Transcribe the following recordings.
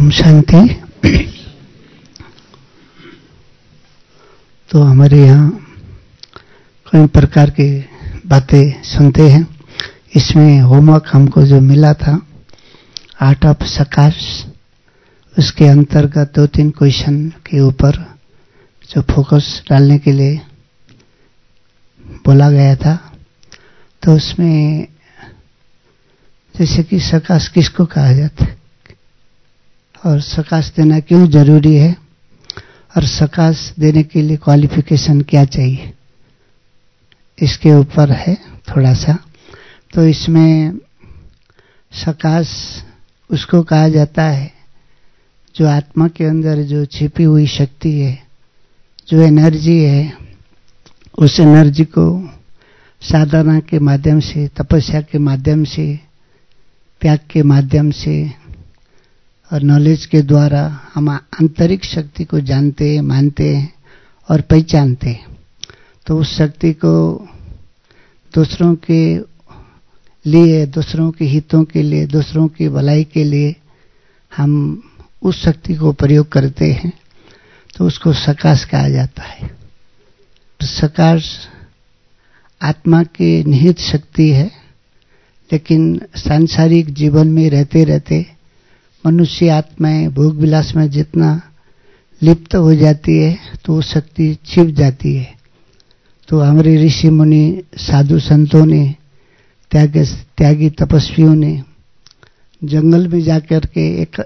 ओम शांति। तो हमारे यहाँ कई प्रकार की बातें सुनते हैं। इसमें होमवर्क हमको जो मिला था आर्ट ऑफ सकाश, उसके अंतर्गत 2-3 क्वेश्चन के ऊपर जो फोकस डालने के लिए बोला गया था। तो उसमें जैसे कि सकाश किसको कहा जाता है और सकाश देना क्यों जरूरी है और सकाश देने के लिए क्वालिफिकेशन क्या चाहिए, इसके ऊपर है थोड़ा सा। तो इसमें सकाश उसको कहा जाता है जो आत्मा के अंदर जो छिपी हुई शक्ति है, जो एनर्जी है, उस एनर्जी को साधना के माध्यम से, तपस्या के माध्यम से, त्याग के माध्यम से और नॉलेज के द्वारा हम आंतरिक शक्ति को जानते हैं, मानते हैं और पहचानते हैं। तो उस शक्ति को दूसरों के लिए, दूसरों के हितों के लिए, दूसरों की भलाई के लिए हम उस शक्ति को प्रयोग करते हैं, तो उसको सकाश कहा जाता है। सकाश आत्मा की निहित शक्ति है, लेकिन सांसारिक जीवन में रहते रहते मनुष्य आत्माएं भोग विलास में जितना लिप्त हो जाती है तो वो शक्ति छिप जाती है। तो हमारे ऋषि मुनि, साधु संतों ने, त्यागी तपस्वियों ने जंगल में जाकर के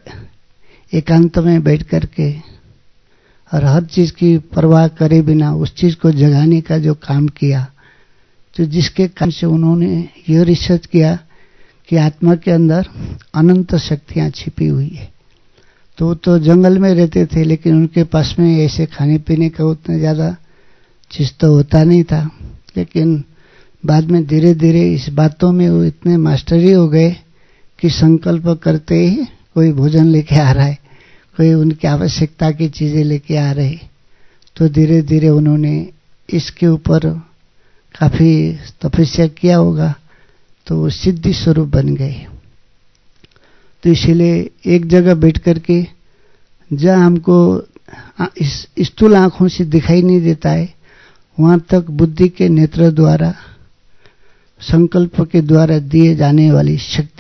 एकांत में बैठ कर के और हर चीज की परवाह करे बिना उस चीज को जगाने का जो काम किया, तो जिसके कारण से उन्होंने यह रिसर्च किया कि आत्मा के अंदर अनंत शक्तियां छिपी हुई है। तो जंगल में रहते थे, लेकिन उनके पास में ऐसे खाने पीने का उतना ज़्यादा चीज़ तो होता नहीं था। लेकिन बाद में धीरे धीरे इस बातों में वो इतने मास्टरी हो गए कि संकल्प करते ही कोई भोजन लेके आ रहा है, कोई उनकी आवश्यकता की चीज़ें लेके आ रहे। तो धीरे धीरे उन्होंने इसके ऊपर काफ़ी तपस्या किया होगा, तो वो सिद्धि स्वरूप बन गए। तो इसीलिए एक जगह बैठ करके जहाँ हमको स्थूल आंखों से दिखाई नहीं देता है, वहां तक बुद्धि के नेत्र द्वारा, संकल्प के द्वारा दिए जाने वाली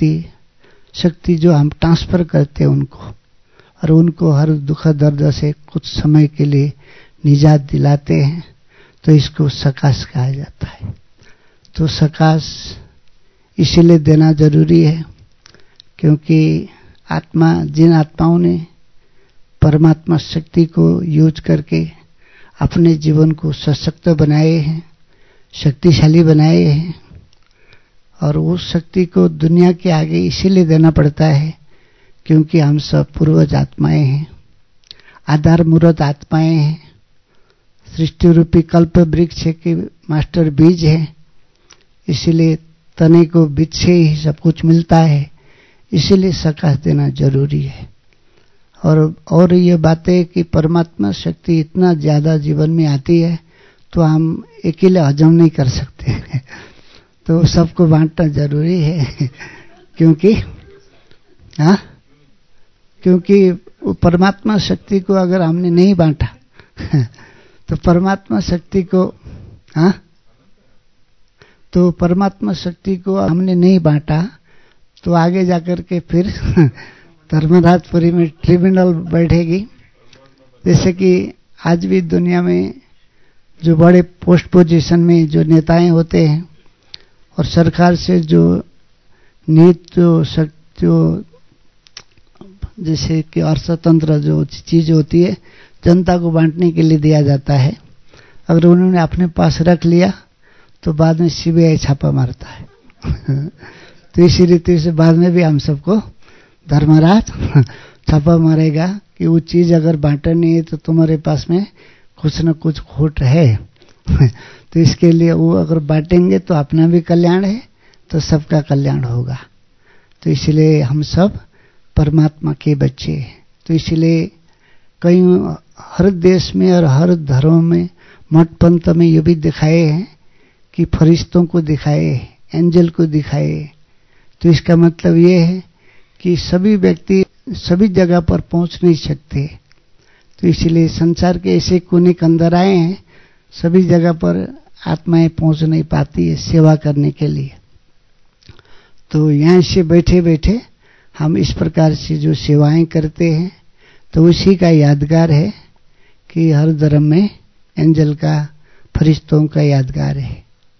शक्ति जो हम ट्रांसफर करते हैं उनको, और उनको हर दुख दर्द से कुछ समय के लिए निजात दिलाते हैं, तो इसको सकाश कहा जाता है। तो सकाश इसीलिए देना जरूरी है क्योंकि जिन आत्माओं ने परमात्मा शक्ति को यूज करके अपने जीवन को सशक्त बनाए हैं, शक्तिशाली बनाए हैं, और उस शक्ति को दुनिया के आगे इसीलिए देना पड़ता है क्योंकि हम सब पूर्वज आत्माएं हैं, आधार मूर्त आत्माएं हैं, सृष्टि रूपी कल्प वृक्ष के मास्टर बीज है। इसीलिए तने को बीज से ही सब कुछ मिलता है, इसीलिए सकाश देना जरूरी है। और ये बातें कि परमात्मा शक्ति इतना ज्यादा जीवन में आती है तो हम अकेले हजम नहीं कर सकते तो सबको बांटना जरूरी है क्योंकि वो परमात्मा शक्ति को अगर हमने नहीं बांटा तो परमात्मा शक्ति को हमने नहीं बांटा तो आगे जाकर के फिर धर्मराजपुरी में ट्रिब्यूनल बैठेगी। जैसे कि आज भी दुनिया में जो बड़े पोस्ट पोजीशन में जो नेताएं होते हैं और सरकार से जो जैसे कि अर्थतंत्र जो चीज होती है जनता को बांटने के लिए दिया जाता है, अगर उन्होंने अपने पास रख लिया तो बाद में सीबीआई छापा मारता है तो इसी रीति से बाद में भी हम सबको धर्मराज छापा मारेगा कि वो चीज अगर बांटनी है तो तुम्हारे पास में कुछ न कुछ खोट है तो इसके लिए वो अगर बांटेंगे तो अपना भी कल्याण है, तो सबका कल्याण होगा। तो इसलिए हम सब परमात्मा के बच्चे हैं। तो इसलिए हर देश में और हर धर्म में, मठ पंथ में ये भी दिखाए हैं कि फरिश्तों को दिखाए, एंजल को दिखाए। तो इसका मतलब ये है कि सभी व्यक्ति सभी जगह पर पहुंच नहीं सकते। तो इसलिए संसार के ऐसे कोने के अंदर आए हैं, सभी जगह पर आत्माएं पहुंच नहीं पाती है सेवा करने के लिए। तो यहाँ से बैठे बैठे हम इस प्रकार से जो सेवाएं करते हैं, तो उसी का यादगार है कि हर धर्म में एंजल का, फरिश्तों का यादगार है।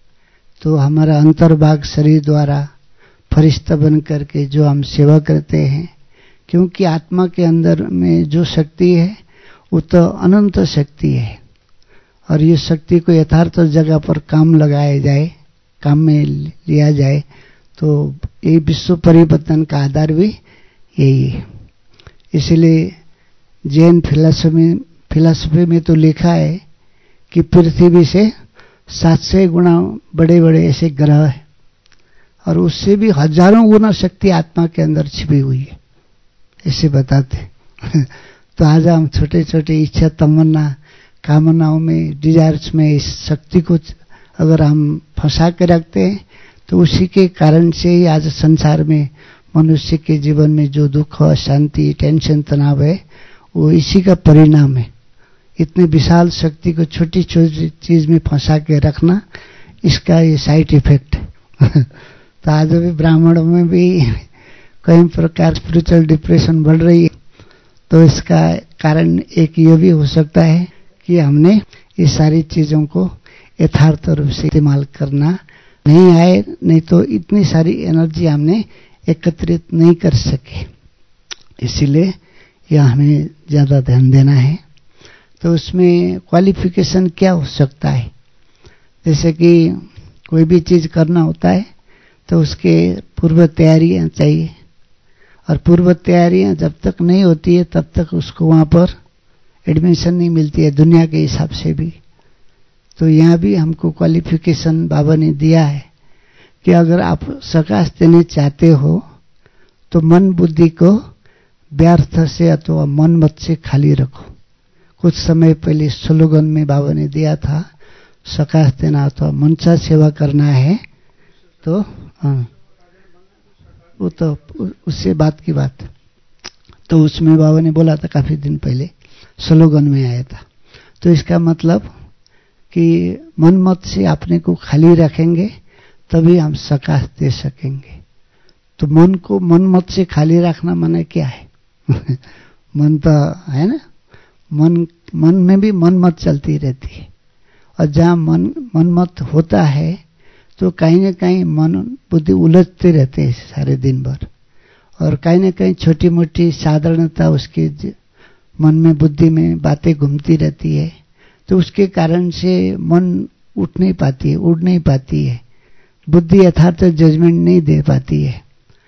तो हमारा अंतर्भाग शरीर द्वारा फरिश्ता बन करके जो हम सेवा करते हैं, क्योंकि आत्मा के अंदर में जो शक्ति है वो तो अनंत शक्ति है, और ये शक्ति को यथार्थ जगह पर काम लगाया जाए, काम में लिया जाए, तो ये विश्व परिवर्तन का आधार भी यही है। इसलिए जैन फिलॉसफी में तो लिखा है कि पृथ्वी से 700 गुना बड़े बड़े ऐसे ग्रह हैं, और उससे भी हजारों गुना शक्ति आत्मा के अंदर छिपी हुई है, ऐसे बताते। तो आज हम छोटे छोटे इच्छा, तमन्ना, कामनाओं में, डिजायर्स में इस शक्ति को अगर हम फंसा के रखते हैं, तो उसी के कारण से ही आज संसार में मनुष्य के जीवन में जो दुख, अशांति, टेंशन, तनाव है, वो इसी का परिणाम है। इतने विशाल शक्ति को छोटी छोटी चीज में फंसा के रखना, इसका ये साइड इफेक्ट है। तो आज अभी ब्राह्मणों में भी कई प्रकार स्पिरिचुअल डिप्रेशन बढ़ रही है। तो इसका कारण एक ये भी हो सकता है कि हमने ये सारी चीजों को यथार्थ रूप से इस्तेमाल करना नहीं आए, नहीं तो इतनी सारी एनर्जी हमने एकत्रित नहीं कर सके। इसीलिए यह हमें ज्यादा ध्यान देना है। तो उसमें क्वालिफिकेशन क्या हो सकता है? जैसे कि कोई भी चीज करना होता है तो उसके पूर्व तैयारियां चाहिए, और पूर्व तैयारियां जब तक नहीं होती है तब तक उसको वहां पर एडमिशन नहीं मिलती है, दुनिया के हिसाब से भी। तो यहाँ भी हमको क्वालिफिकेशन बाबा ने दिया है कि अगर आप सकाश देने चाहते हो तो मन बुद्धि को व्यर्थ से अथवा मन मत से खाली रखो। कुछ समय पहले स्लोगन में बाबा ने दिया था, सकाश देना अथवा मनसा सेवा करना है, तो वो तो उससे बात की बात। तो उसमें बाबा ने बोला था काफी दिन पहले, स्लोगन में आया था। तो इसका मतलब कि मन मत से अपने को खाली रखेंगे तभी हम सकाश दे सकेंगे। तो मन को मन मत से खाली रखना माने क्या है? मन तो है ना, मन में भी मन मत चलती रहती है, और जहाँ मन मत होता है तो कहीं ना कहीं मन बुद्धि उलझते रहते हैं सारे दिन भर, और कहीं ना कहीं छोटी मोटी साधारणता उसके मन में, बुद्धि में बातें घूमती रहती है। तो उसके कारण से मन उठ नहीं पाती है, उड़ नहीं पाती है, बुद्धि यथार्थ जजमेंट नहीं दे पाती है।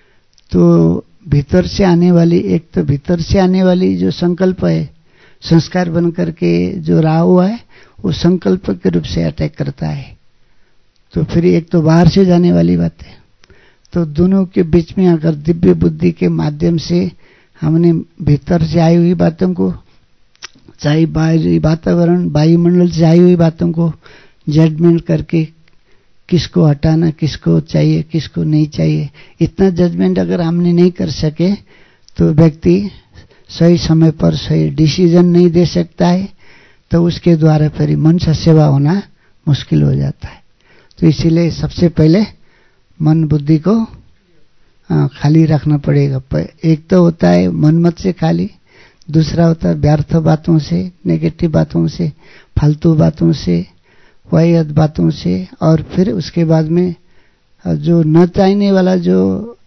तो भीतर से आने वाली, एक तो भीतर से आने वाली जो संकल्प है, संस्कार बन करके जो रहा हुआ है, वो संकल्प के रूप से अटैक करता है। तो फिर एक तो बाहर से जाने वाली बात है। तो दोनों के बीच में अगर दिव्य बुद्धि के माध्यम से हमने भीतर से आई हुई बातों को, चाहे बाहरी वातावरण, वायुमंडल से आई हुई बातों को जजमेंट करके किसको हटाना, किसको चाहिए, किसको नहीं चाहिए, इतना जजमेंट अगर हमने नहीं कर सके तो व्यक्ति सही समय पर सही डिसीजन नहीं दे सकता है। तो उसके द्वारा फिर मन से सेवा होना मुश्किल हो जाता है। तो इसीलिए सबसे पहले मन बुद्धि को खाली रखना पड़ेगा। एक तो होता है मन मत से खाली, दूसरा होता है व्यर्थ बातों से, नेगेटिव बातों से, फालतू बातों से, वाहियात बातों से, और फिर उसके बाद में जो न चाहने वाला, जो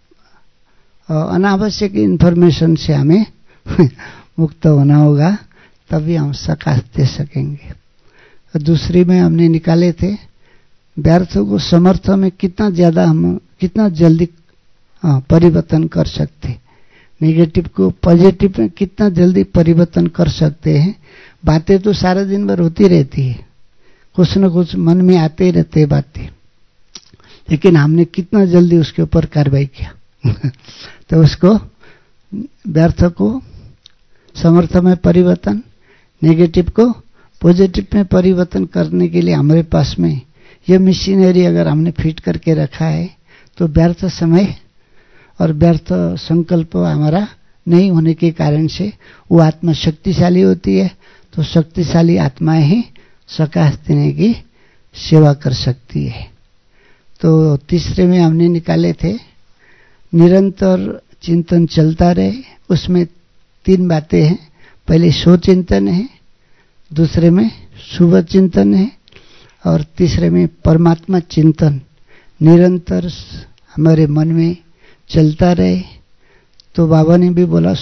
अनावश्यक इंफॉर्मेशन से हमें मुक्त होना होगा, तभी हम सकाश दे सकेंगे। दूसरी में हमने निकाले थे व्यर्थ को समर्थ में कितना ज्यादा हम कितना जल्दी परिवर्तन कर सकते, नेगेटिव को पॉजिटिव में कितना जल्दी परिवर्तन कर सकते हैं। बातें तो सारा दिन भर होती रहती है, कुछ न कुछ मन में आते ही रहते बातें, लेकिन हमने कितना जल्दी उसके ऊपर कार्रवाई किया। तो उसको व्यर्थ को समर्थ में परिवर्तन, नेगेटिव को पॉजिटिव में परिवर्तन करने के लिए हमारे पास में यह मशीनरी अगर हमने फिट करके रखा है, तो व्यर्थ समय और व्यर्थ संकल्प हमारा नहीं होने के कारण से वो आत्मा शक्तिशाली होती है, तो शक्तिशाली आत्माएं ही सकाश देने की सेवा कर सकती है। तो तीसरे में हमने निकाले थे निरंतर चिंतन चलता रहे, उसमें 3 बातें हैं। पहले सो चिंतन है, दूसरे में शुभ चिंतन है, और तीसरे में परमात्मा चिंतन निरंतर हमारे मन में चलता रहे। तो बाबा ने भी बोला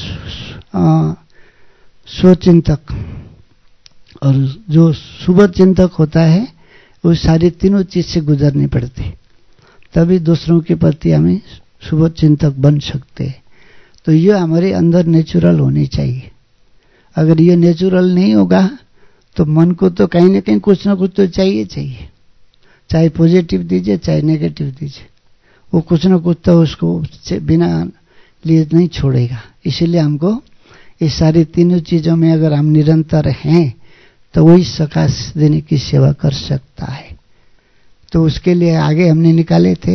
स्वचिंतक, और जो शुभ चिंतक होता है वो सारी तीनों चीज से गुजरनी पड़ती, तभी दूसरों के प्रति हमें शुभ चिंतक बन सकते हैं। तो ये हमारे अंदर नेचुरल होनी चाहिए। अगर ये नेचुरल नहीं होगा तो मन को तो कहीं ना कहीं कुछ ना कुछ तो चाहिए, चाहे पॉजिटिव दीजिए चाहे नेगेटिव दीजिए, वो कुछ ना कुछ तो उसको बिना लिए नहीं छोड़ेगा। इसीलिए हमको ये सारी तीनों चीजों में अगर हम निरंतर हैं तो वही सकाश देने की सेवा कर सकता है। तो उसके लिए आगे हमने निकाले थे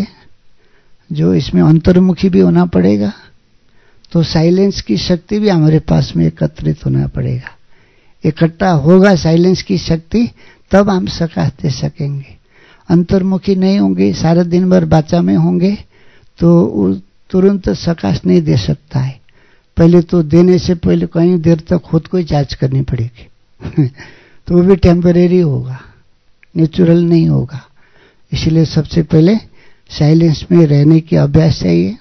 जो इसमें अंतर्मुखी भी होना पड़ेगा, तो साइलेंस की शक्ति भी हमारे पास में एकत्रित होना पड़ेगा। इकट्ठा होगा साइलेंस की शक्ति, तब हम सकाश दे सकेंगे। अंतर्मुखी नहीं होंगे, सारा दिन भर बाचा में होंगे, तो तुरंत सकाश नहीं दे सकता है। पहले तो देने से पहले कहीं देर तक खुद को ही जांच करनी पड़ेगी तो वो भी टेम्परेरी होगा, नेचुरल नहीं होगा। इसलिए सबसे पहले साइलेंस में रहने की अभ्यास चाहिए,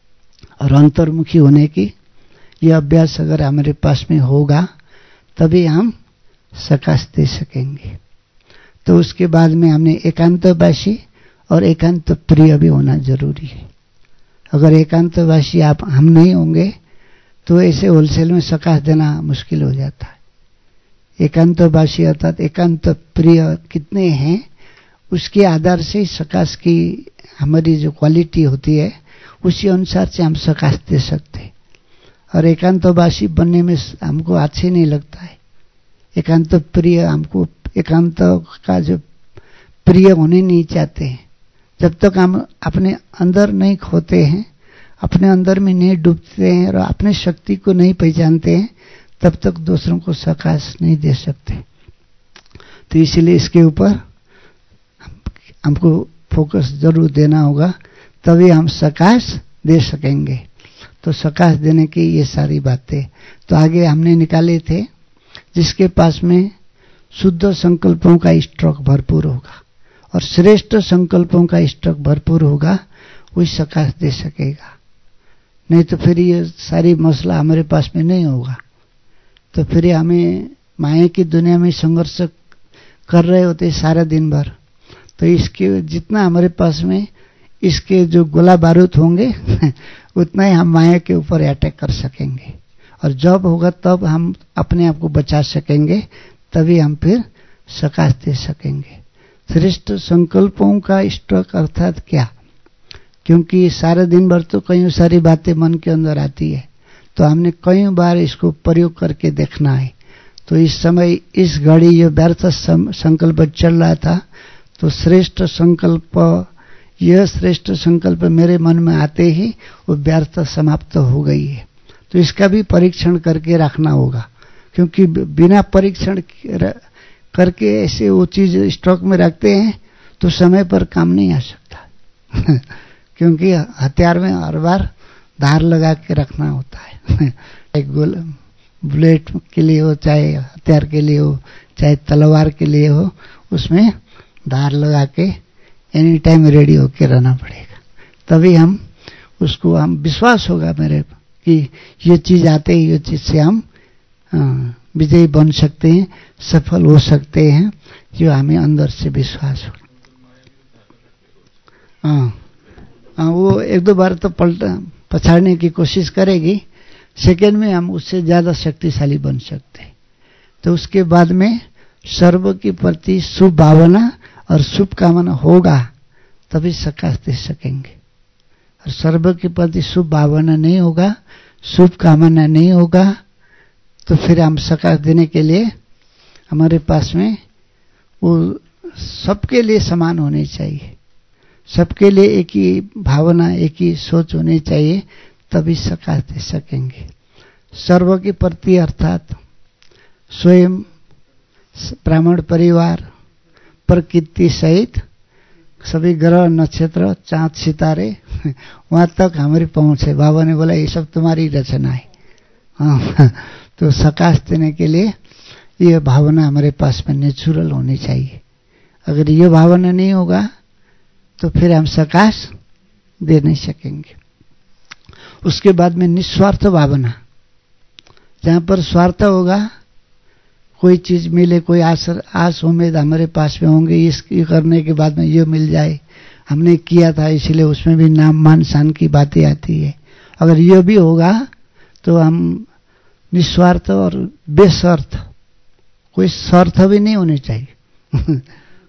और अंतर्मुखी होने की ये अभ्यास अगर हमारे पास में होगा तभी हम सकाश दे सकेंगे। तो उसके बाद में हमने एकांतवासी और एकांत प्रिय भी होना जरूरी है। अगर एकांतवासी हम नहीं होंगे तो ऐसे होलसेल में सकाश देना मुश्किल हो जाता है। एकांतवासी अर्थात एकांत प्रिय कितने हैं उसके आधार से सकाश की हमारी जो क्वालिटी होती है उसी अनुसार से हम सकाश दे सकते हैं। और एकांतवासी बनने में हमको अच्छे नहीं लगता है। एकांत प्रिय, हमको एकांत का जो प्रिय होने नहीं चाहते हैं। जब तक हम अपने अंदर नहीं खोते हैं, अपने अंदर में नहीं डूबते हैं और अपने शक्ति को नहीं पहचानते हैं, तब तक दूसरों को सकाश नहीं दे सकते। तो इसीलिए इसके ऊपर हमको फोकस जरूर देना होगा, तभी हम सकाश दे सकेंगे। तो सकाश देने की ये सारी बातें तो आगे हमने निकाले थे। जिसके पास में शुद्ध संकल्पों का स्टॉक भरपूर होगा और श्रेष्ठ संकल्पों का स्टॉक भरपूर होगा, वही सकाश दे सकेगा। नहीं तो फिर ये सारी मसला हमारे पास में नहीं होगा, तो फिर हमें माया की दुनिया में संघर्ष कर रहे होते सारा दिन भर। तो इसके जितना हमारे पास में इसके जो गोला बारूद होंगे उतना ही हम माया के ऊपर अटैक कर सकेंगे, और जब होगा तब हम अपने आप को बचा सकेंगे, तभी हम फिर सकाश दे सकेंगे। श्रेष्ठ संकल्पों का स्टॉक अर्थात क्या? क्योंकि सारा दिन भर तो कई सारी बातें मन के अंदर आती है, तो हमने कई बार इसको प्रयोग करके देखना है। तो इस समय इस घड़ी ये व्यर्थ संकल्प चल रहा था, तो श्रेष्ठ संकल्प, यह श्रेष्ठ संकल्प मेरे मन में आते ही वो व्यर्थ समाप्त हो गई है। तो इसका भी परीक्षण करके रखना होगा, क्योंकि बिना परीक्षण करके ऐसे वो चीज स्टॉक में रखते हैं तो समय पर काम नहीं आ सकता क्योंकि हथियार में हर बार धार लगा के रखना होता है एक बुलेट के लिए हो, चाहे हथियार के लिए हो, चाहे तलवार के लिए हो, उसमें धार लगा के एनी टाइम रेडी होके रहना पड़ेगा। तभी हम उसको विश्वास होगा मेरे कि ये चीज आते ही ये चीज से हम विजयी बन सकते हैं, सफल हो सकते हैं, जो हमें अंदर से विश्वास हो। वो एक दो बार तो पछाड़ने की कोशिश करेगी, सेकेंड में हम उससे ज्यादा शक्तिशाली बन सकते हैं। तो उसके बाद में सर्व के प्रति शुभ भावना और शुभ कामना होगा, तभी सकाश दे सकेंगे। और सर्व के प्रति शुभ भावना नहीं होगा, शुभ कामना नहीं होगा, तो फिर हम सकाश देने के लिए हमारे पास में वो सबके लिए समान होनी चाहिए, सबके लिए एक ही भावना, एक ही सोच होनी चाहिए, तभी सकाश दे सकेंगे। सर्व के प्रति अर्थात स्वयं, ब्राह्मण परिवार, प्रकृति सहित सभी ग्रह नक्षत्र, चांद सितारे, वहां तक हमारी पहुंच है। बाबा ने बोला ये सब तुम्हारी रचना है। हाँ, तो सकाश देने के लिए ये भावना हमारे पास में नेचुरल होनी चाहिए। अगर ये भावना नहीं होगा तो फिर हम सकाश दे नहीं सकेंगे। उसके बाद में निस्वार्थ भावना, जहां पर स्वार्थ होगा, कोई चीज मिले, कोई आस उम्मीद हमारे पास में होंगे, इसकी करने के बाद में ये मिल जाए, हमने किया था इसलिए उसमें भी नाम मान शान की बातें आती है। अगर ये भी होगा तो हम निस्वार्थ और बेस्वार्थ, कोई स्वार्थ भी नहीं होनी चाहिए।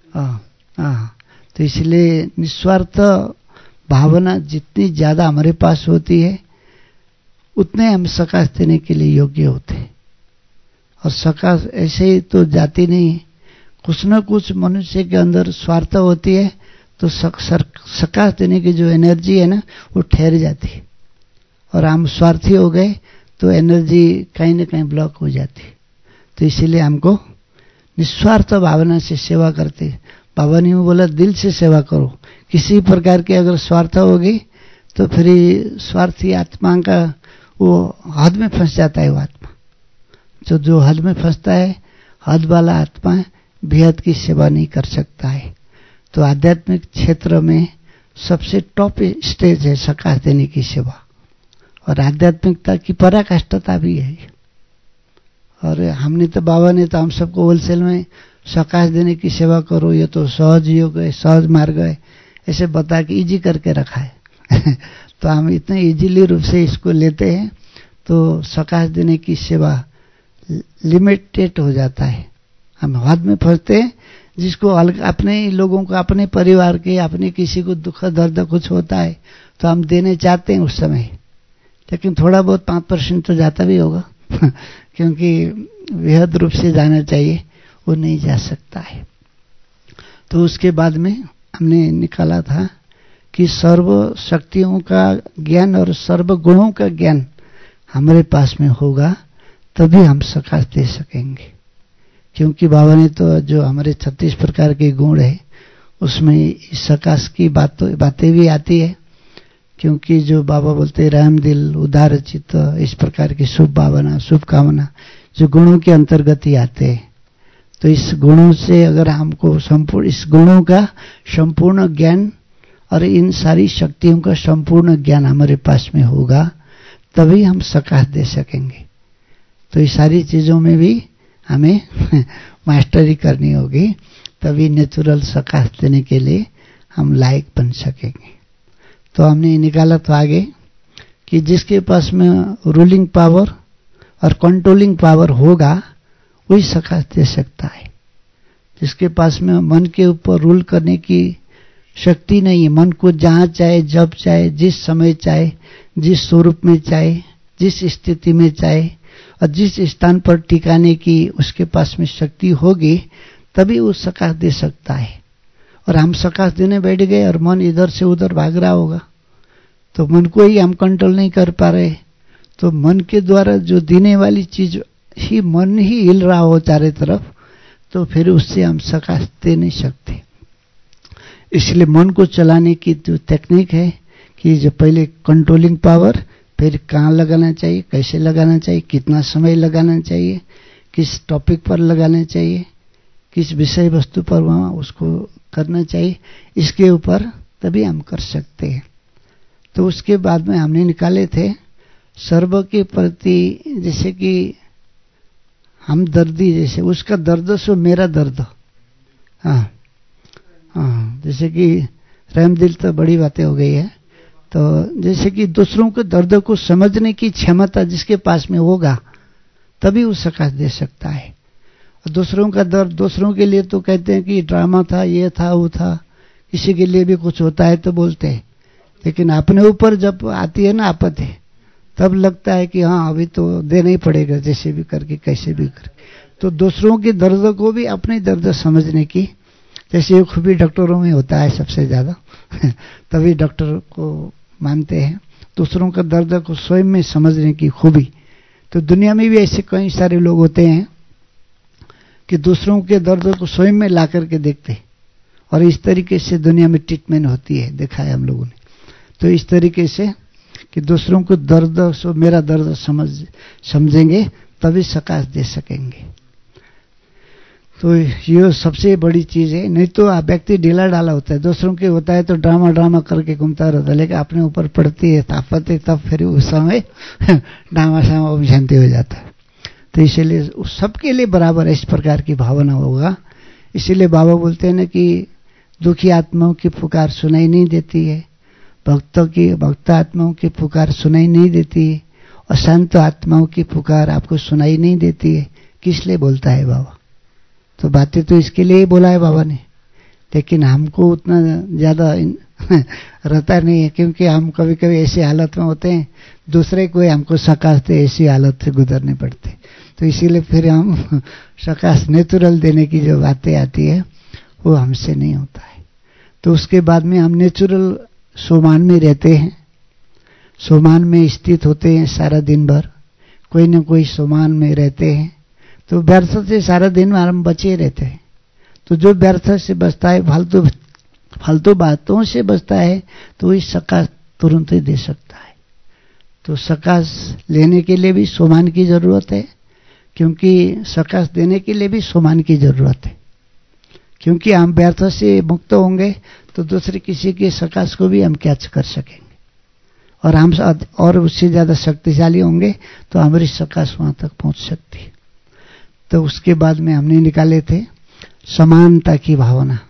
तो इसलिए निस्वार्थ भावना जितनी ज्यादा हमारे पास होती है उतने हम सकाश देने के लिए योग्य होते हैं। और सकाश ऐसे ही तो जाती नहीं है, कुछ न कुछ मनुष्य के अंदर स्वार्थ होती है, तो सकाश देने की जो एनर्जी है ना वो ठहर जाती है। और हम स्वार्थी हो गए तो एनर्जी कहीं ना कहीं ब्लॉक हो जाती है। तो इसीलिए हमको निस्वार्थ भावना से सेवा करते। बाबा ने बोला दिल से सेवा करो। किसी प्रकार की अगर स्वार्थ होगी तो फिर स्वार्थी आत्मा का वो हद में फंस जाता है। वो आत्मा जो हद में फंसता है, हद वाला आत्मा बेहद की सेवा नहीं कर सकता है। तो आध्यात्मिक क्षेत्र में सबसे टॉप स्टेज है सकाश देने की सेवा, और आध्यात्मिकता की पराकाष्ठता भी है। और हमने तो बाबा ने तो हम सबको होलसेल में सकाश देने की सेवा करो, ये तो सहज योग है, सहज मार्ग है, ऐसे बता के इजी करके रखा है। तो हम इतने इजीली रूप से इसको लेते हैं तो सकाश देने की सेवा लिमिटेड हो जाता है। हम हद में फंसते हैं, जिसको अपने लोगों को, अपने परिवार के, अपने किसी को दुख दर्द कुछ होता है तो हम देने चाहते हैं उस समय, लेकिन थोड़ा बहुत 5% तो जाता भी होगा। क्योंकि बेहद रूप से जाना चाहिए, वो नहीं जा सकता है। तो उसके बाद में हमने निकाला था कि सर्व शक्तियों का ज्ञान और सर्व गुणों का ज्ञान हमारे पास में होगा तभी हम सकाश दे सकेंगे। क्योंकि बाबा ने तो जो हमारे 36 प्रकार के गुण है उसमें सकाश की बातें भी आती है। क्योंकि जो बाबा बोलते हैं रहम दिल, उदार चित्त, इस प्रकार की शुभ भावना, शुभ कामना जो गुणों के अंतर्गत ही आते हैं। तो इस गुणों से अगर हमको संपूर्ण, इस गुणों का संपूर्ण ज्ञान और इन सारी शक्तियों का संपूर्ण ज्ञान हमारे पास में होगा तभी हम सकाश दे सकेंगे। तो इस सारी चीजों में भी हमें मास्टरी करनी होगी, तभी नेचुरल सकाश देने के लिए हम लायक बन सकेंगे। तो हमने निकाला तो आगे कि जिसके पास में रूलिंग पावर और कंट्रोलिंग पावर होगा वही सकाश दे सकता है। जिसके पास में मन के ऊपर रूल करने की शक्ति नहीं है, मन को जहां चाहे, जब चाहे, जिस समय चाहे, जिस स्वरूप में चाहे, जिस स्थिति में चाहे और जिस स्थान पर टिकाने की उसके पास में शक्ति होगी तभी वो सकाश दे सकता है। और हम सकाश देने बैठ गए और मन इधर से उधर भाग रहा होगा तो मन को ही हम कंट्रोल नहीं कर पा रहे, तो मन के द्वारा जो देने वाली चीज ही मन ही हिल रहा हो चारों तरफ, तो फिर उससे हम सकाश दे नहीं सकते। इसलिए मन को चलाने की जो टेक्निक है कि जो पहले कंट्रोलिंग पावर, फिर कहाँ लगाना चाहिए, कैसे लगाना चाहिए, कितना समय लगाना चाहिए, किस टॉपिक पर लगाना चाहिए, किस विषय वस्तु पर वहां उसको करना चाहिए, इसके ऊपर तभी हम कर सकते हैं। तो उसके बाद में हमने निकाले थे सर्व के प्रति, जैसे कि हमदर्दी, जैसे उसका दर्द सो मेरा दर्द। हाँ, जैसे कि रहम दिल तो बड़ी बातें हो गई है। तो जैसे कि दूसरों के दर्द को समझने की क्षमता जिसके पास में होगा तभी वो सकाश दे सकता है। और दूसरों का दर्द, दूसरों के लिए तो कहते हैं कि ड्रामा था, ये था, वो था, किसी के लिए भी कुछ होता है तो बोलते हैं, लेकिन अपने ऊपर जब आती है ना आपत्ति, तब लगता है कि हाँ अभी तो देना ही पड़ेगा, जैसे भी करके, कैसे भी करके। तो दूसरों के दर्द को भी अपने दर्द समझने की, जैसे खूबी डॉक्टरों में होता है सबसे ज्यादा तभी डॉक्टर को मानते हैं, दूसरों का दर्द को स्वयं में समझने की खूबी, तो दुनिया में भी ऐसे कई सारे लोग होते हैं कि दूसरों के दर्द को स्वयं में ला करके देखते हैं, और इस तरीके से दुनिया में ट्रीटमेंट होती है, देखा है हम लोगों ने। तो इस तरीके से कि दूसरों को दर्द सो मेरा दर्द समझेंगे तभी सकाश दे सकेंगे। तो ये सबसे बड़ी चीज है। नहीं तो आप व्यक्ति ढीला ढाला होता है, दूसरों के होता है तो ड्रामा करके घूमता रहता है, लेकिन अपने ऊपर पड़ती है ताकत है तब फिर उस समय ड्रामा सामा शांति हो जाता है। तो इसीलिए सबके लिए बराबर इस प्रकार की भावना होगा। इसीलिए बाबा बोलते हैं ना कि दुखी आत्माओं की पुकार सुनाई नहीं देती है, भक्त आत्माओं की पुकार सुनाई नहीं देती है, अशांत आत्माओं की पुकार आपको सुनाई नहीं देती है। किस लिए बोलता है बाबा? तो बातें तो इसके लिए ही बोला है बाबा ने, लेकिन हमको उतना ज्यादा रहता नहीं है, क्योंकि हम कभी कभी ऐसी हालत में होते हैं दूसरे कोई हमको सकाशते ऐसी हालत से गुजरने पड़ते। तो इसीलिए फिर हम सकाश नेचुरल देने की जो बातें आती है वो हमसे नहीं होता है। तो उसके बाद में हम नेचुरल सोमान में रहते हैं, सोमान में स्थित होते हैं सारा दिन भर, कोई न कोई सोमान में रहते हैं। तो व्यर्थ से सारा दिन हम बचे रहते हैं। तो जो व्यर्थ से बचता है, फालतू बातों से बचता है, तो इस सकाश तुरंत ही दे सकता है। तो सकाश लेने के लिए भी सोमान की जरूरत है, क्योंकि सकाश देने के लिए भी सोमान की जरूरत है। क्योंकि हम व्यर्थ से मुक्त होंगे तो दूसरे किसी के सकाश को भी हम कैच कर सकेंगे, और हम और उससे ज्यादा शक्तिशाली होंगे तो हमारी सकाश वहां तक पहुंच सकती है। तो उसके बाद में हमने निकाले थे समानता की भावना,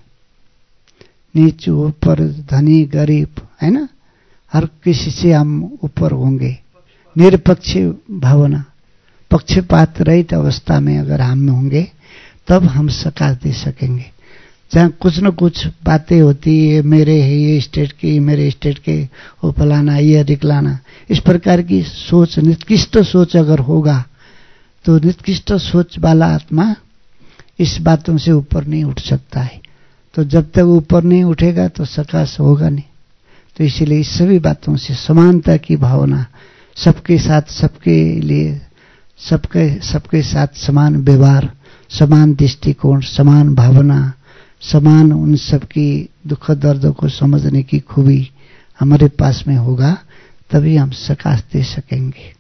नीच ऊपर धनी गरीब, है ना, हर किसी से हम ऊपर होंगे। निरपक्ष भावना, पक्षपात रहित अवस्था में अगर हम होंगे तब हम सकाश दे सकेंगे। जहाँ कुछ न कुछ बातें होती है, मेरे है ये स्टेट की, मेरे स्टेट के वो फलाना ये दिखलाना, इस प्रकार की सोच, निकृष्ट सोच अगर होगा तो निकृष्ट सोच वाला आत्मा इस बातों से ऊपर नहीं उठ सकता है। तो जब तक ऊपर नहीं उठेगा तो सकाश होगा नहीं। तो इसीलिए इस सभी बातों से समानता की भावना, सबके साथ सबके लिए सबके साथ समान व्यवहार, समान दृष्टिकोण, समान भावना, समान उन सबकी दुख दर्द को समझने की खूबी हमारे पास में होगा, तभी हम सकाश दे सकेंगे।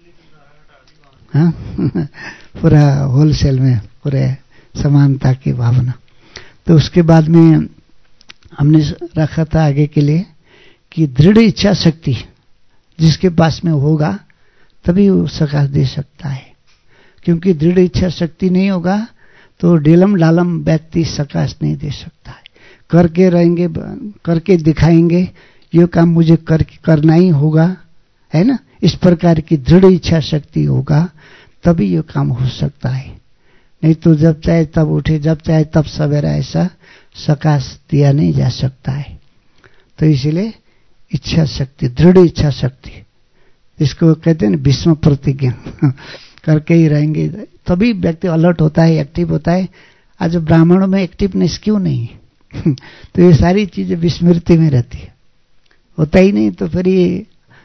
हाँ पूरा होलसेल में पूरे समानता की भावना। तो उसके बाद में हमने रखा था आगे के लिए कि दृढ़ इच्छा शक्ति जिसके पास में होगा तभी वो सकाश दे सकता है। क्योंकि दृढ़ इच्छा शक्ति नहीं होगा तो डेलम डालम व्यक्ति सकाश नहीं दे सकता है। करके रहेंगे, करके दिखाएंगे, ये काम मुझे करना ही होगा, है ना, इस प्रकार की दृढ़ इच्छा शक्ति होगा तभी ये काम हो सकता है। नहीं तो जब चाहे तब उठे, जब चाहे तब सवेरा, ऐसा सकाश दिया नहीं जा सकता है। तो इसलिए इच्छा शक्ति, दृढ़ इच्छा शक्ति, इसको कहते हैं भीष्म प्रतिज्ञा करके ही रहेंगे तभी व्यक्ति अलर्ट होता है, एक्टिव होता है। आज ब्राह्मणों में एक्टिवनेस क्यों नहीं है? तो ये सारी चीजें विस्मृति में रहती है, होता ही नहीं। तो फिर ये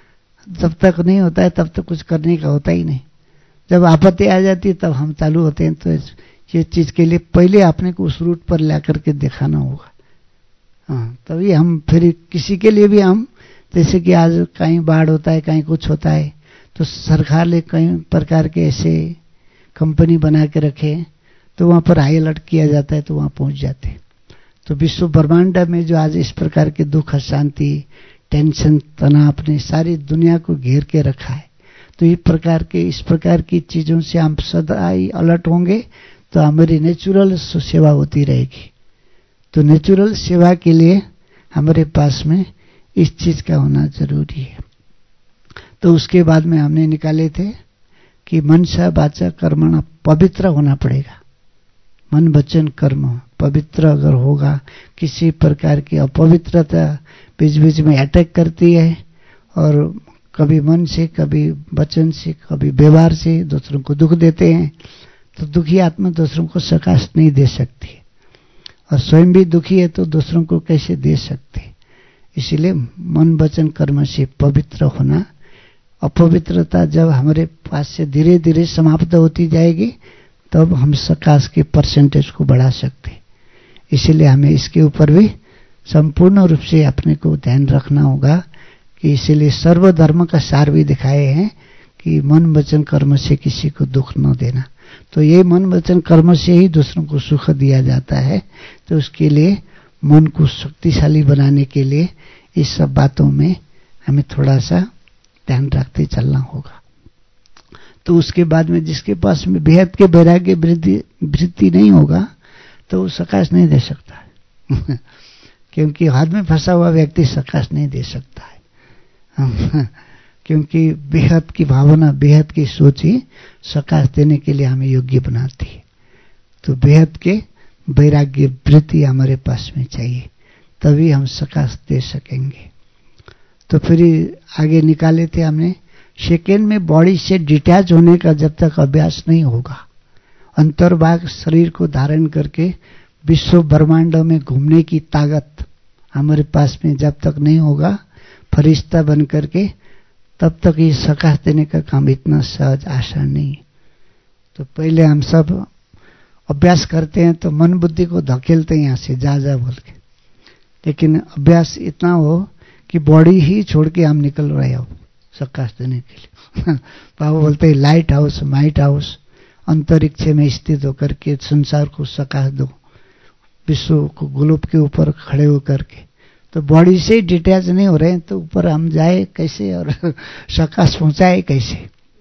जब तक नहीं होता है तब तक कुछ करने का होता ही नहीं। जब आपत्ति आ जाती है तब हम चालू होते हैं। तो ये चीज के लिए पहले आपने को उस रूट पर ला करके दिखाना होगा। हाँ, तभी हम फिर किसी के लिए भी हम, जैसे कि आज कहीं बाढ़ होता है, कहीं कुछ होता है, तो सरकार ने कई प्रकार के ऐसे कंपनी बना के रखे, तो वहां पर हाई अलर्ट किया जाता है, तो वहां पहुंच जाते हैं। तो विश्व ब्रह्मांड में जो आज इस प्रकार के दुख, अशांति, टेंशन, तनाव ने सारी दुनिया को घेर के रखा है, तो इस प्रकार की चीजों से हम सदा ही अलर्ट होंगे तो हमारी नेचुरल सेवा होती रहेगी। तो नेचुरल सेवा के लिए हमारे पास में इस चीज का होना जरूरी है। तो उसके बाद में हमने निकाले थे कि मनसा वाचा कर्मणा, पवित्र होना पड़ेगा। मन वचन कर्म पवित्र अगर होगा, किसी प्रकार की अपवित्रता बीच बीच में अटैक करती है, और कभी मन से, कभी वचन से, कभी व्यवहार से दूसरों को दुख देते हैं, तो दुखी आत्मा दूसरों को सकाश नहीं दे सकती, और स्वयं भी दुखी है तो दूसरों को कैसे दे सकते। इसीलिए मन वचन कर्म से पवित्र होना, अपवित्रता जब हमारे पास से धीरे धीरे समाप्त होती जाएगी तब हम सकाश के परसेंटेज को बढ़ा सकते। इसीलिए हमें इसके ऊपर भी संपूर्ण रूप से अपने को ध्यान रखना होगा कि इसीलिए सर्वधर्म का सार भी दिखाए हैं कि मन वचन कर्म से किसी को दुख न देना। तो ये मन वचन कर्म से ही दूसरों को सुख दिया जाता है। तो उसके लिए मन को शक्तिशाली बनाने के लिए इस सब बातों में हमें थोड़ा सा ध्यान रखते चलना होगा। तो उसके बाद में जिसके पास में बेहद के वैराग्य वृत्ति नहीं होगा तो वो सकाश नहीं दे सकता है क्योंकि हाथ में फंसा हुआ व्यक्ति सकाश नहीं दे सकता है क्योंकि बेहद की भावना, बेहद की सोच ही सकाश देने के लिए हमें योग्य बनाती है। तो बेहद के वैराग्य वृत्ति हमारे पास में चाहिए, तभी हम सकाश दे सकेंगे। तो फिर आगे निकाले थे हमने, सेकेंड में बॉडी से डिटैच होने का जब तक अभ्यास नहीं होगा, अंतर्भाग शरीर को धारण करके विश्व ब्रह्मांड में घूमने की ताकत हमारे पास में जब तक नहीं होगा फरिश्ता बन करके, तब तक ये सकाश देने का काम इतना सहज आसान नहीं। तो पहले हम सब अभ्यास करते हैं तो मन बुद्धि को धकेलते हैं यहाँ से जा जा बोल के, लेकिन अभ्यास इतना हो कि बॉडी ही छोड़ के हम निकल रहे हो सकाश देने के लिए बाबा बोलते हैं लाइट हाउस, माइट हाउस, अंतरिक्ष में स्थित होकर के संसार को सकाश दो, विश्व को ग्लोब के ऊपर खड़े होकर के। तो बॉडी से डिटैच नहीं हो रहे हैं तो ऊपर हम जाए कैसे और सकाश पहुंचाए कैसे?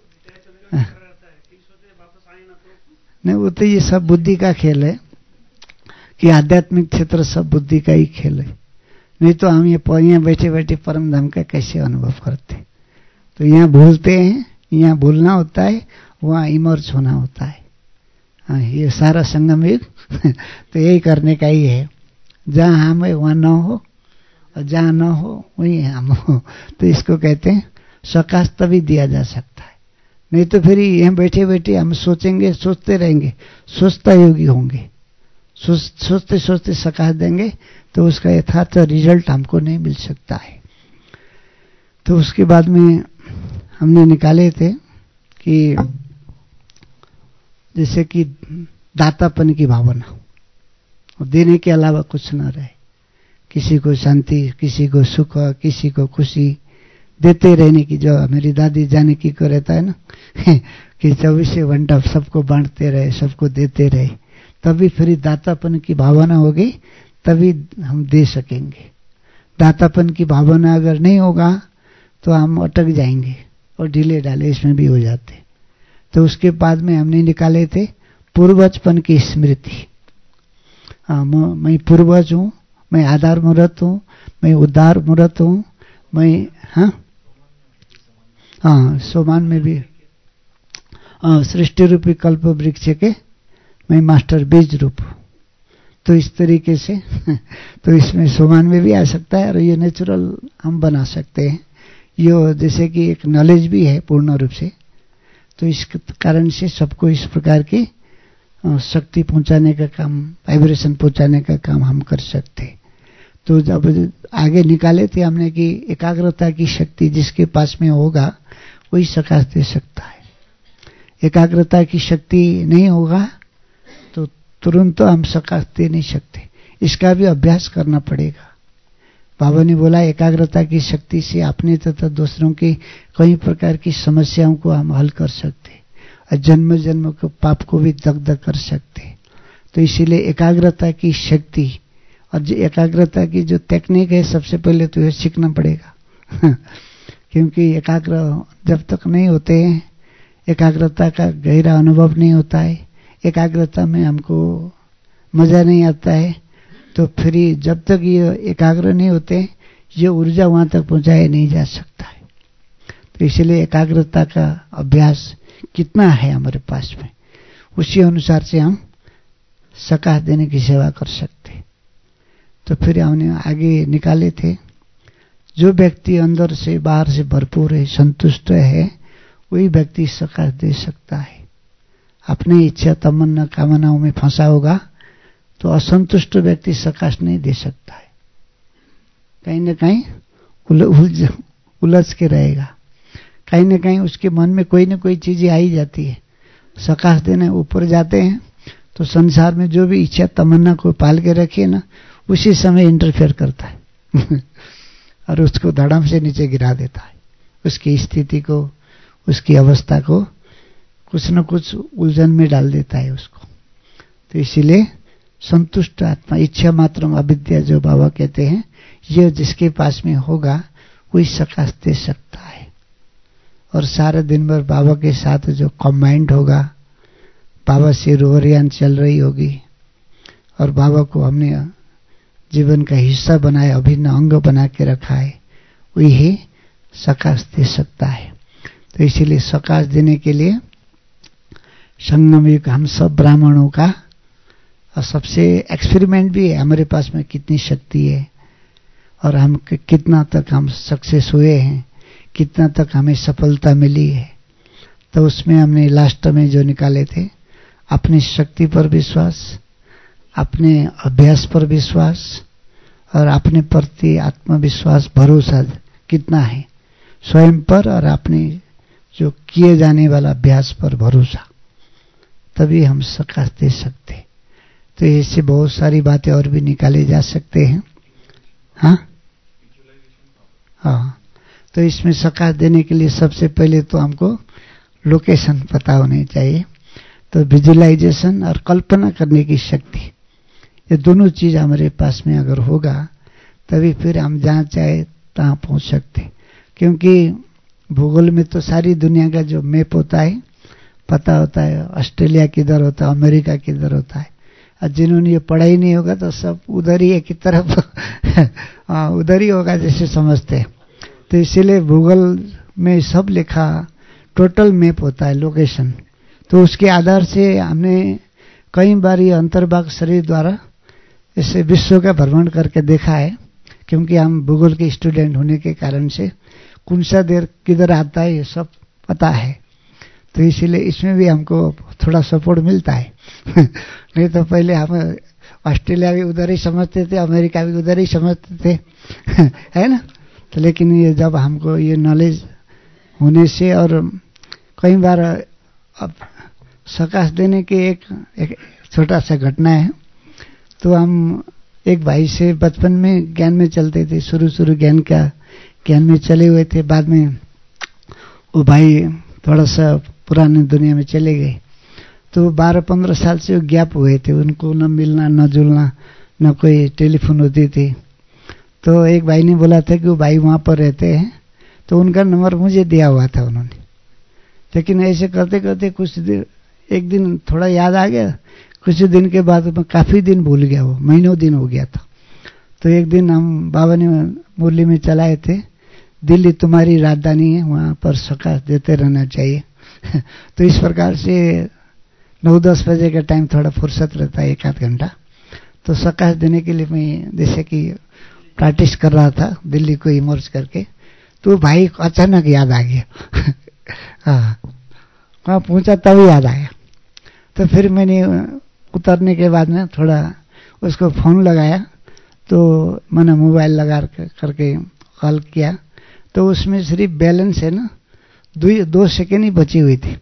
नहीं, वो तो ये सब बुद्धि का खेल है कि आध्यात्मिक क्षेत्र सब बुद्धि का ही खेल है। नहीं तो हम ये यहाँ बैठे बैठे परम धाम का कैसे अनुभव करते? तो यहाँ भूलते हैं, यहाँ भूलना होता है, वहाँ इमर्ज होना होता है। हाँ, ये सारा संगम युग तो यही करने का ही है, जहाँ हम है वहाँ न हो और जहाँ न हो वहीं हम हो। तो इसको कहते हैं सकाश तभी दिया जा सकता है। नहीं तो फिर यहाँ बैठे बैठे हम सोचेंगे, सोचते रहेंगे, सोचता योगी होंगे, सोचते सोचते सकाश देंगे तो उसका यथार्थ रिजल्ट हमको नहीं मिल सकता है। तो उसके बाद में हमने निकाले थे कि जैसे कि दातापन की भावना और देने के अलावा कुछ ना रहे, किसी को शांति, किसी को सुख, किसी को खुशी देते रहने की, जो मेरी दादी जानकी को रहता है ना कि 24 घंटा सबको बांटते रहे, सबको देते रहे, तभी फिर दातापन की भावना होगी, तभी हम दे सकेंगे। दातापन की भावना अगर नहीं होगा तो हम अटक जाएंगे और ढीले ढाले इसमें भी हो जाते। तो उसके बाद में हमने निकाले थे पूर्वजपन की स्मृति। मैं पूर्वज हूँ, मैं आधार मूर्त हूँ, मैं उद्धार मूर्त हूँ, मैं हाँ सोमान में भी सृष्टि रूपी कल्प वृक्ष के मैं मास्टर बीज रूप हूँ। तो इस तरीके से तो इसमें सोमान में भी आ सकता है और ये नेचुरल हम बना सकते हैं। ये जैसे कि एक नॉलेज भी है पूर्ण रूप से, तो इस कारण से सबको इस प्रकार की शक्ति पहुंचाने का काम, वाइब्रेशन पहुंचाने का काम हम कर सकते हैं। तो जब आगे निकाले थे हमने कि एकाग्रता की शक्ति जिसके पास में होगा वही सकाश दे सकता है। एकाग्रता की शक्ति नहीं होगा तो तुरंत तो हम सकाश दे नहीं सकते, इसका भी अभ्यास करना पड़ेगा। बाबा ने बोला एकाग्रता की शक्ति से अपने तथा दूसरों की कई प्रकार की समस्याओं को हम हल कर सकते और जन्म जन्म के पाप को भी दग्ध कर सकते। तो इसीलिए एकाग्रता की शक्ति और एकाग्रता की जो टेक्निक है सबसे पहले तो ये सीखना पड़ेगा क्योंकि एकाग्र जब तक नहीं होते हैं, एकाग्रता का गहरा अनुभव नहीं होता है, एकाग्रता में हमको मजा नहीं आता है, तो फिर जब तक ये एकाग्र नहीं होते ये ऊर्जा वहां तक पहुंचाया नहीं जा सकता है। तो इसलिए एकाग्रता का अभ्यास कितना है हमारे पास में, उसी अनुसार से हम सकाश देने की सेवा कर सकते। तो फिर हमने आगे निकाले थे जो व्यक्ति अंदर से बाहर से भरपूर है, संतुष्ट है, वही व्यक्ति सकाश दे सकता है। अपनी इच्छा तमन्ना कामनाओं में फंसा होगा तो असंतुष्ट व्यक्ति सकाश नहीं दे सकता है, कहीं न कहीं उलझ के रहेगा। कहीं ना कहीं उसके मन में कोई ना कोई चीज़ें आई जाती है। सकाश देने ऊपर जाते हैं तो संसार में जो भी इच्छा तमन्ना को पाल के रखिए ना, उसी समय इंटरफेयर करता है और उसको धड़म से नीचे गिरा देता है। उसकी स्थिति को, उसकी अवस्था को कुछ न कुछ उलझन में डाल देता है उसको। तो इसीलिए संतुष्ट आत्मा, इच्छा मात्र अविद्या जो बाबा कहते हैं, ये जिसके पास में होगा वही सकाश दे सकता है। और सारे दिन भर बाबा के साथ जो कम्बाइंड होगा, बाबा से रोहरियान चल रही होगी और बाबा को हमने जीवन का हिस्सा बनाया, अभिन्न अंग बना के रखा है, वही सकाश दे सकता है। तो इसीलिए सकाश देने के लिए संगम युग हम सब ब्राह्मणों का और सबसे एक्सपेरिमेंट भी है, हमारे पास में कितनी शक्ति है और हम कितना तक हम सक्सेस हुए हैं, कितना तक हमें सफलता मिली है। तो उसमें हमने लास्ट में जो निकाले थे, अपनी शक्ति पर विश्वास, अपने अभ्यास पर विश्वास और अपने प्रति आत्मविश्वास, भरोसा कितना है स्वयं पर और अपने जो किए जाने वाला अभ्यास पर भरोसा, तभी हम सकाश दे सकते। तो इससे बहुत सारी बातें और भी निकाले जा सकते हैं। हाँ, तो इसमें सकाश देने के लिए सबसे पहले तो हमको लोकेशन पता होनी चाहिए। तो विजुअलाइजेशन और कल्पना करने की शक्ति, ये दोनों चीज हमारे पास में अगर होगा तभी फिर हम जहाँ चाहे तहाँ पहुँच सकते। क्योंकि भूगोल में तो सारी दुनिया का जो मैप होता है पता होता है, ऑस्ट्रेलिया किधर होता है, अमेरिका किधर होता है। और जिन्होंने ये पढ़ा ही नहीं होगा तो सब उधर ही एक ही तरफ उधर ही होगा जैसे समझते हैं। तो इसीलिए भूगोल में सब लिखा, टोटल मैप होता है, लोकेशन। तो उसके आधार से हमने कई बार ये अंतर्भाग शरीर द्वारा इसे विश्व का भ्रमण करके देखा है। क्योंकि हम भूगोल के स्टूडेंट होने के कारण से कौन सा देर किधर आता है ये सब पता है। तो इसीलिए इसमें भी हमको थोड़ा सपोर्ट मिलता है नहीं तो पहले हम ऑस्ट्रेलिया भी उधर ही समझते थे, अमेरिका भी उधर ही समझते थे है ना। तो लेकिन ये जब हमको ये नॉलेज होने से, और कई बार अब सकाश देने के एक छोटा सा घटना है। तो हम एक भाई से बचपन में ज्ञान में चलते थे, शुरू ज्ञान में चले हुए थे। बाद में वो भाई थोड़ा सा पुरानी दुनिया में चले गए। तो 12-15 साल से गैप हुए थे, उनको न मिलना न जुलना, न कोई टेलीफोन होती थी। तो एक भाई ने बोला था कि वो भाई वहाँ पर रहते हैं, तो उनका नंबर मुझे दिया हुआ था उन्होंने। लेकिन ऐसे करते करते कुछ दिन, एक दिन थोड़ा याद आ गया, कुछ दिन के बाद मैं काफ़ी दिन भूल गया, वो महीनों दिन हो गया था। तो एक दिन हम बाबा ने मुरली में चलाए थे, दिल्ली तुम्हारी राजधानी है, वहाँ पर सकाश देते रहना चाहिए तो इस प्रकार से 9-10 बजे का टाइम थोड़ा फुर्सत रहता है, 1-8 घंटा। तो सकाश देने के लिए मैं जैसे कि प्रैक्टिस कर रहा था दिल्ली को इमर्ज करके, तो भाई अचानक याद आ गया हाँ, वहाँ पहुँचा तभी याद आया। तो फिर मैंने उतरने के बाद में थोड़ा उसको फ़ोन लगाया, तो मैंने मोबाइल लगा करके कॉल किया। तो उसमें सिर्फ बैलेंस है ना 2 सेकेंड ही बची हुई थी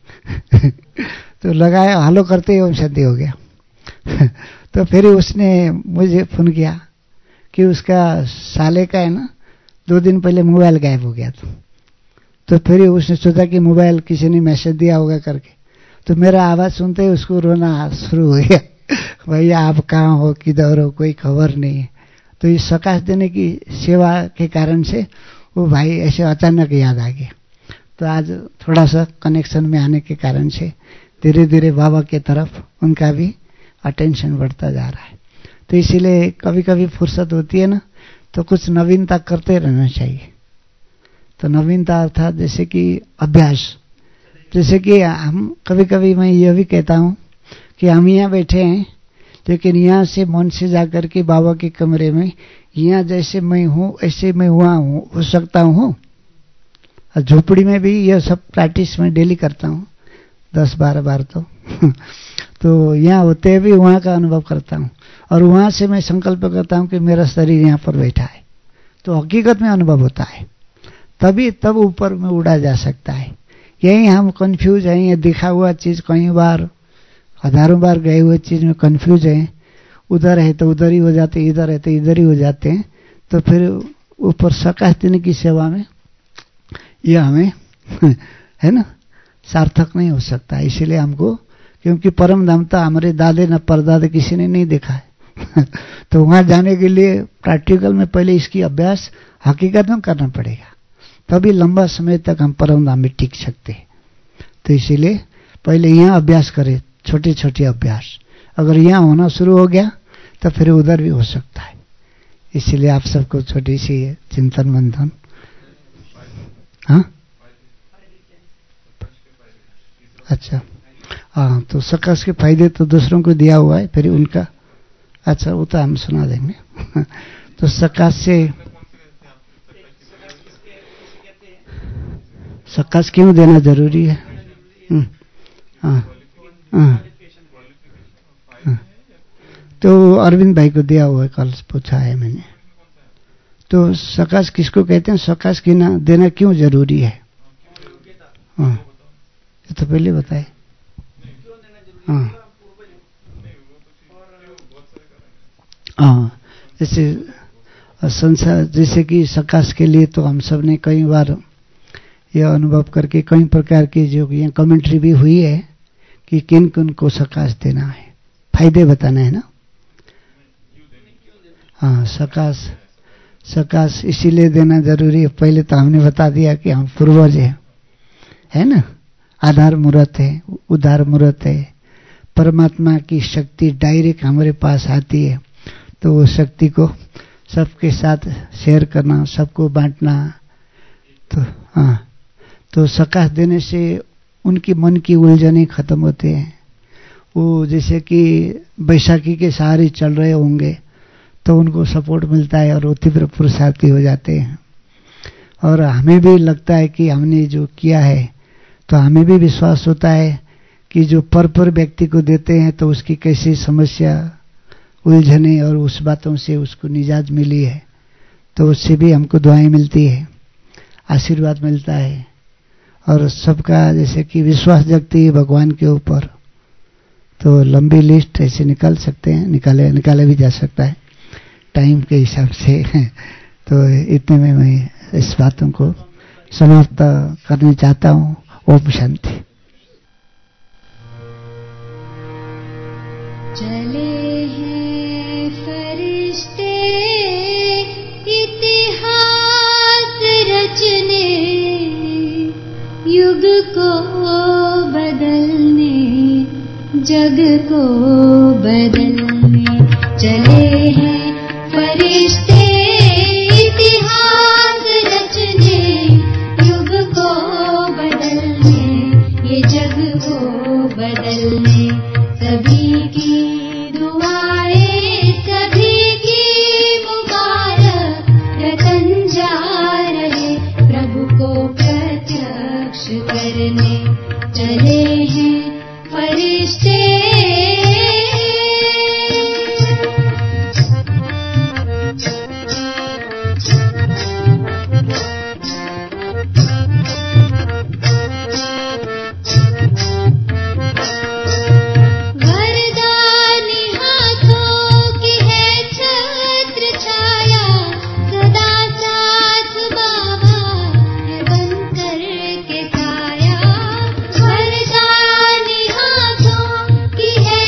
तो लगाया, हेलो करते ही शादी हो गया तो फिर उसने मुझे फ़ोन किया कि उसका साले का है ना 2 दिन पहले मोबाइल गायब हो गया था। तो फिर उसने सोचा कि मोबाइल किसी ने मैसेज दिया होगा करके। तो मेरा आवाज़ सुनते ही उसको रोना शुरू हो गया भैया आप कहाँ हो, किधर हो, कोई खबर नहीं है। तो इस सकाश देने की सेवा के कारण से वो भाई ऐसे अचानक याद आ गया। तो आज थोड़ा सा कनेक्शन में आने के कारण से धीरे धीरे बाबा के तरफ उनका भी अटेंशन बढ़ता जा रहा है। तो इसीलिए कभी कभी फुर्सत होती है ना, तो कुछ नवीनता करते रहना चाहिए। तो नवीनता अर्थात जैसे कि अभ्यास, जैसे कि हम कभी कभी मैं यह भी कहता हूँ कि हम यहाँ बैठे हैं, लेकिन यहाँ से मन से जाकर के बाबा के कमरे में यहाँ जैसे मैं हूँ ऐसे मैं वहाँ हो सकता हूँ। झोपड़ी में भी यह सब प्रैक्टिस मैं डेली करता हूँ 10-12 बार तो यहाँ होते भी वहाँ का अनुभव करता हूँ, और वहाँ से मैं संकल्प करता हूँ कि मेरा शरीर यहाँ पर बैठा है, तो हकीकत में अनुभव होता है। तभी तब ऊपर में उड़ा जा सकता है। यही हम कंफ्यूज हैं, ये दिखा हुआ चीज कई बार हजारों बार गए हुए चीज में कंफ्यूज हैं, उधर है तो उधर ही हो जाते, इधर है तो इधर ही हो जाते हैं। तो फिर ऊपर सकाश देने की सेवा में यह हमें है ना सार्थक नहीं हो सकता। इसीलिए हमको, क्योंकि परम धाम तो हमारे दादे न परदादे किसी ने नहीं देखा है तो वहां जाने के लिए प्रैक्टिकल में पहले इसकी अभ्यास हकीकत में करना पड़ेगा, तभी लंबा समय तक हम परम धाम में टिक सकते हैं। तो इसीलिए पहले यहाँ अभ्यास करें, छोटे छोटे अभ्यास। अगर यहाँ होना शुरू हो गया तो फिर उधर भी हो सकता है। इसीलिए आप सबको छोटी सी चिंतन मंथन। हाँ अच्छा, हाँ तो सकाश के फायदे तो दूसरों को दिया हुआ है, फिर उनका अच्छा वो तो हम सुना देंगे तो सकाश से सकाश क्यों देना जरूरी है? हाँ हाँ तो अरविंद भाई को दिया हुआ है, कल पूछा है मैंने। तो सकाश किसको कहते हैं, सकाश की ना देना क्यों जरूरी है? हाँ ये तो पहले बताए। हाँ हाँ जैसे संसार, जैसे कि सकाश के लिए तो हम सब ने कई बार यह अनुभव करके कई प्रकार की जो ये कमेंट्री भी हुई है कि किन किन को सकाश देना है, फायदे बताना है ना। हाँ सकाश इसीलिए देना जरूरी है, पहले तो हमने बता दिया कि हम पूर्वज है ना, आधार मूर्त है, उदार मूर्त है। परमात्मा की शक्ति डायरेक्ट हमारे पास आती है, तो वो शक्ति को सबके साथ शेयर करना, सबको बांटना। तो हाँ तो सकाश देने से उनकी मन की उलझने खत्म होते हैं। वो जैसे कि बैसाखी के सहारे चल रहे होंगे तो उनको सपोर्ट मिलता है और वो तीव्र पुरुषार्थी हो जाते हैं। और हमें भी लगता है कि हमने जो किया है, तो हमें भी विश्वास होता है कि जो पर व्यक्ति को देते हैं तो उसकी कैसी समस्या उलझने और उस बातों से उसको निजात मिली है, तो उससे भी हमको दुआएं मिलती है, आशीर्वाद मिलता है। और सबका जैसे कि विश्वास जगती है भगवान के ऊपर, तो लंबी लिस्ट ऐसे निकाल सकते हैं, निकाले भी जा सकता है टाइम के हिसाब से तो इतने में मैं इस बातों को समाप्त करना चाहता हूँ। ओम शांति। चले हैं फरिश्ते इतिहास रचने, युग को बदलने, जग को बदलने। चले हैं फरिश्ते इतिहास रचने, युग को बदलने, ये जग को बदलने। सभी की दुआएं, सभी की मुबारक रतन जा रहे, प्रभु को प्रत्यक्ष करने। चले हैं फरिश्ते की है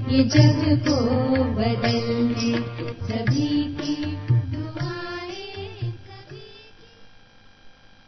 ये जग को बदलने